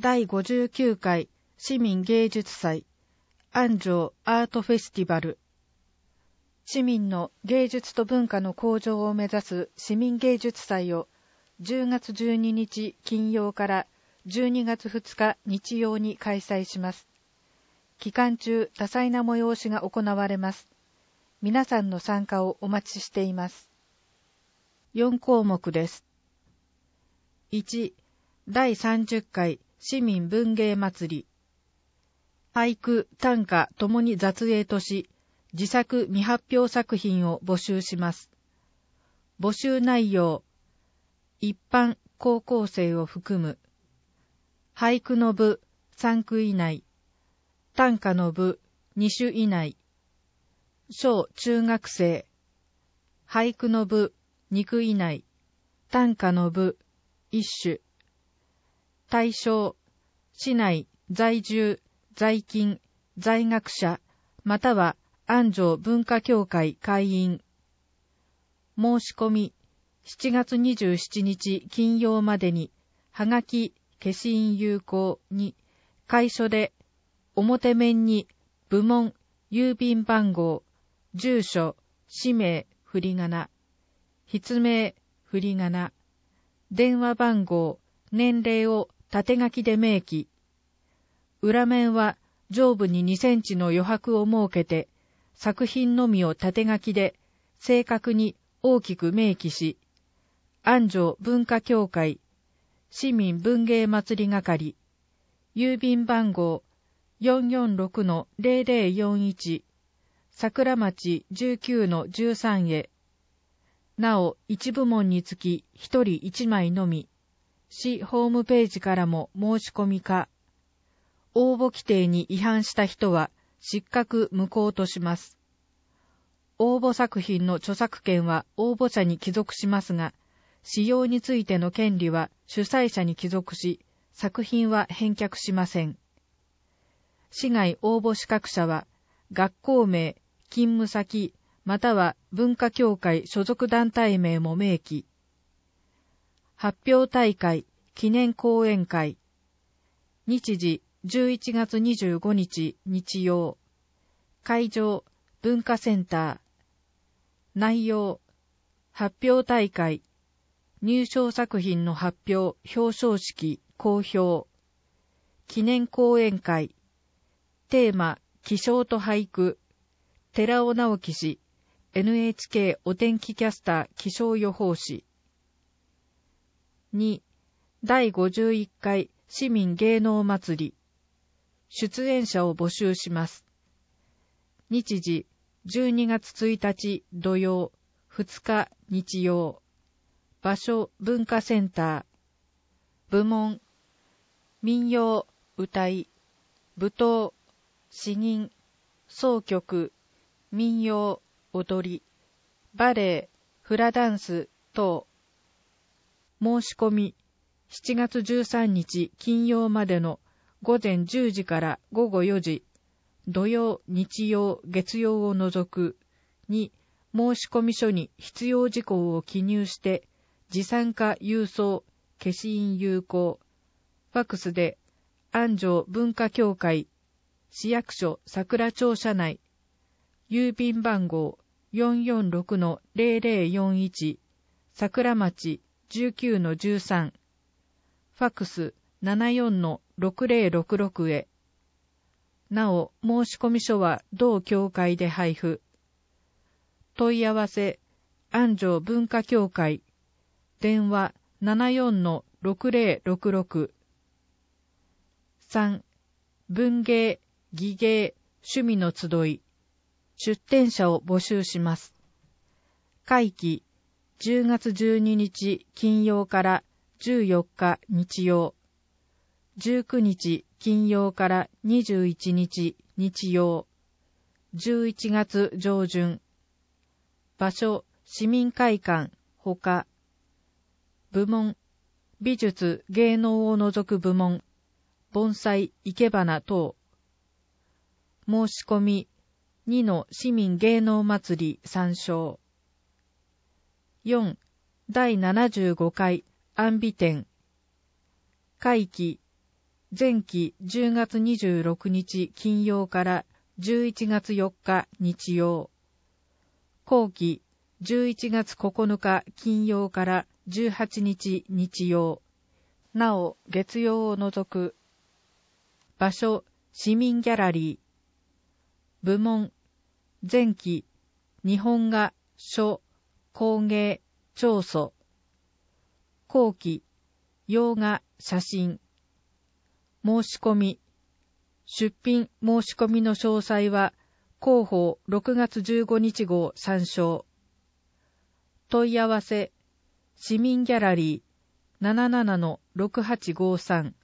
第59回市民芸術祭安城アートフェスティバル。市民の芸術と文化の向上を目指す市民芸術祭を10月12日金曜から12月2日日曜に開催します。期間中多彩な催しが行われます。皆さんの参加をお待ちしています。4項目です。1、第30回市民文芸祭り。俳句、短歌ともに雑詠とし、自作未発表作品を募集します。募集内容、一般高校生を含む。俳句の部3句以内、短歌の部2種以内、小中学生、俳句の部2句以内、短歌の部1種。対象、市内在住、在勤、在学者、または安城文化協会会員。申し込み、7月27日金曜までに、はがき、消印有効に、会所で、表面に、部門、郵便番号、住所、氏名、振り仮名、筆名、振り仮名、電話番号、年齢を縦書きで明記。裏面は上部に2センチの余白を設けて、作品のみを縦書きで正確に大きく明記し、安城文化協会、市民文芸祭り係、郵便番号 446-0041、桜町19-13へ。なお、1部門につき1人1枚のみ、市ホームページからも申し込みか、応募規定に違反した人は失格無効とします。応募作品の著作権は応募者に帰属しますが、使用についての権利は主催者に帰属し、作品は返却しません。市外応募資格者は、学校名、勤務先、または文化協会所属団体名も明記。発表大会、記念講演会。日時、11月25日日曜。会場、文化センター。内容、発表大会。入賞作品の発表、表彰式、公表。記念講演会。テーマ、気象と俳句。寺尾直樹氏、NHK お天気キャスター気象予報士。2、第51回市民芸能祭り。出演者を募集します。日時、12月1日土曜、2日日曜。場所、文化センター。部門、民謡、歌い、舞踏、詩吟、箏曲、民謡、踊り、バレエ、フラダンス等。申し込み、7月13日金曜までの午前10時から午後4時、土曜、日曜、月曜を除くに申し込み書に必要事項を記入して、持参か郵送、消印有効、ファックスで安城文化協会、市役所桜町社内、郵便番号 446-0041、桜町19-13、ファックス 74-6066 へ。なお、申し込み書は同協会で配布。問い合わせ、安城文化協会、電話 74-6066。3、文芸、技芸、趣味の集い。出展者を募集します。会期、10月12日金曜から14日日曜、19日金曜から21日日曜、11月上旬。場所、市民会館、ほか。部門、美術、芸能を除く部門、盆栽、生け花等。申し込み、2の市民芸能祭り参照。4、第75回安美展。会期、 前期10月26日金曜から11月4日日曜。後期11月9日金曜から18日日曜。なお月曜を除く。場所市民ギャラリー。部門前期日本画、書、工芸、彫塑。後期洋画、写真。申し込み。出品申し込みの詳細は広報6月15日号参照。問い合わせ市民ギャラリー 77-6853